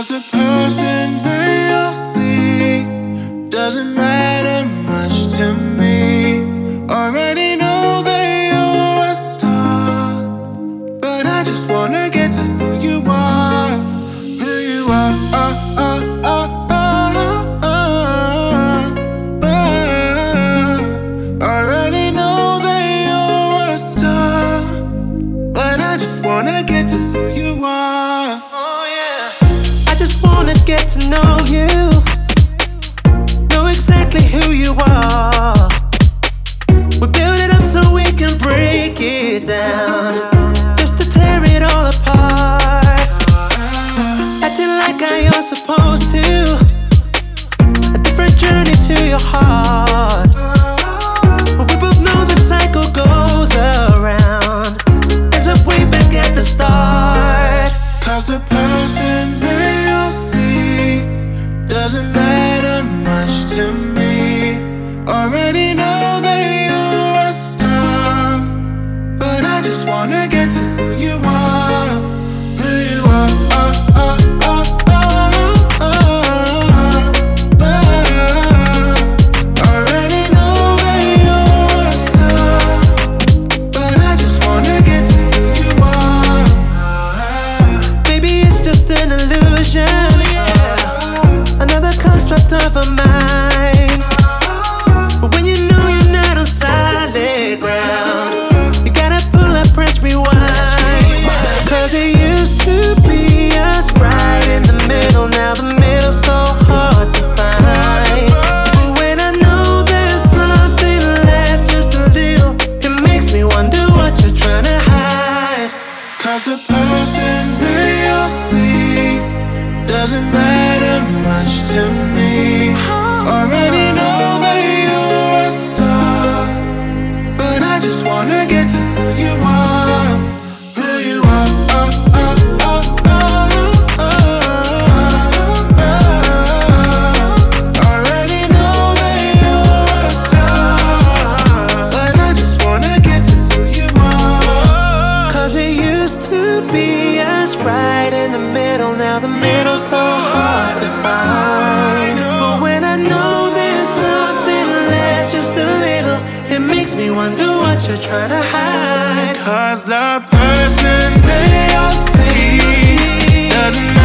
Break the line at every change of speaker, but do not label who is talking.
'Cause the person they all see doesn't matter much to me. Already know that you're a star, but I just wanna get to who you are, who you are. Already know that you're a star, but I just wanna get to who you are.
Oh yeah. I just wanna get to know you, know exactly who you are. We build it up so we can break it down, just to tear it all apart. Acting like I am supposed to, a different journey to your heart. But we both know the cycle goes around, ends up way back at the start.
'Cause the person they all see doesn't matter much to me. Already know that you're a star, but I just wanna get to who you are, who you are. Already know that you're a star, but I just wanna get to who you are.
Maybe it's just an illusion, another construct of a mind. But when you know you're not on solid ground, you gotta pull up, press rewind. 'Cause it used to be us right in the middle, now the middle's so hard to find. But when I know there's something left, just a little, it makes me wonder what you're trying to hide.
'Cause the person they all see doesn't matter much to me. Already know that you're a star, but I just wanna get to who you are, who you are. Already know that you're a star, but I just wanna get to who you are.
'Cause it used to be us right in the middle, now the middle's so hard to find. But when I know there's something left, just a little, it makes me wonder what you're trying to hide.
'Cause the person they all see doesn't